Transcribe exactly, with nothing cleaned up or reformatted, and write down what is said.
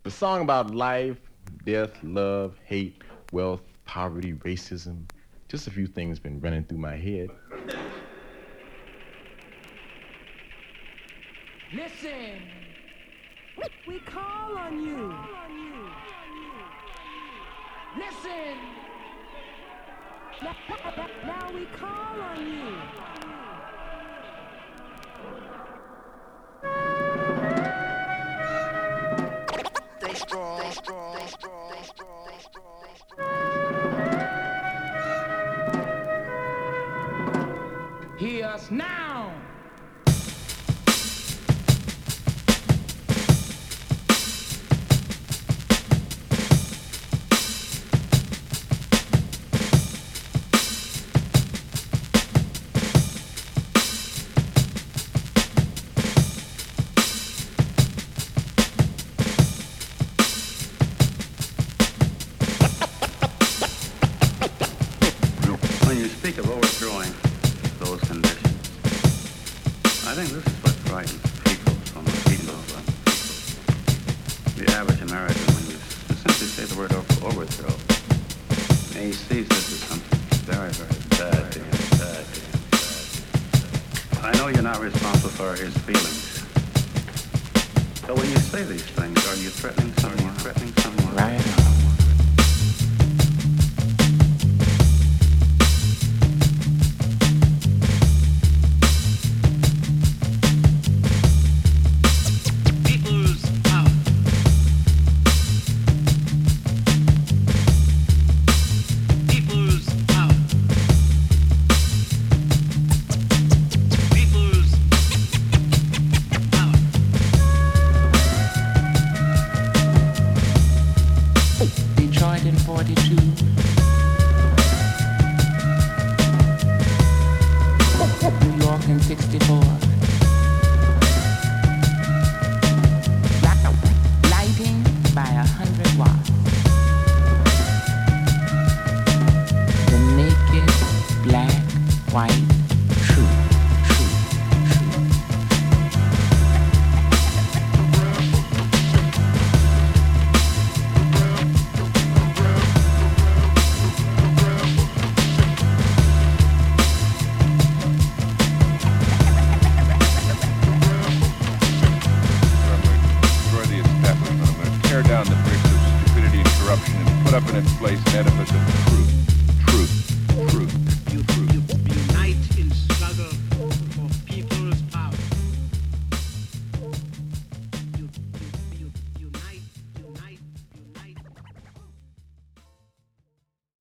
The song about life, death, love, hate, wealth, poverty, racism. Just a few things been running through my head. Listen, we call on you. Listen, now we call on you. Stay strong, stay strong, stay strong, stay strong, stay strong. Hear us now. When you speak of overthrowing those conditions, I think this is what frightens people so much. People, uh, people. The average American, when you simply say the word over- overthrow, he sees this as something very, very bad to him, bad to him, bad. I know you're not responsible for his feelings. So when you say these things, are you threatening someone? Are you threatening someone? Right. People's power. People's power. People's power. Detroit in forty-two. New York in sixty-four. Li- Lighting by a hundred watts. The naked, black, white, true, true, true. Destroy the establishment. I'm going to tear down the bricks of stupidity and corruption and put up in its place an edifice of truth.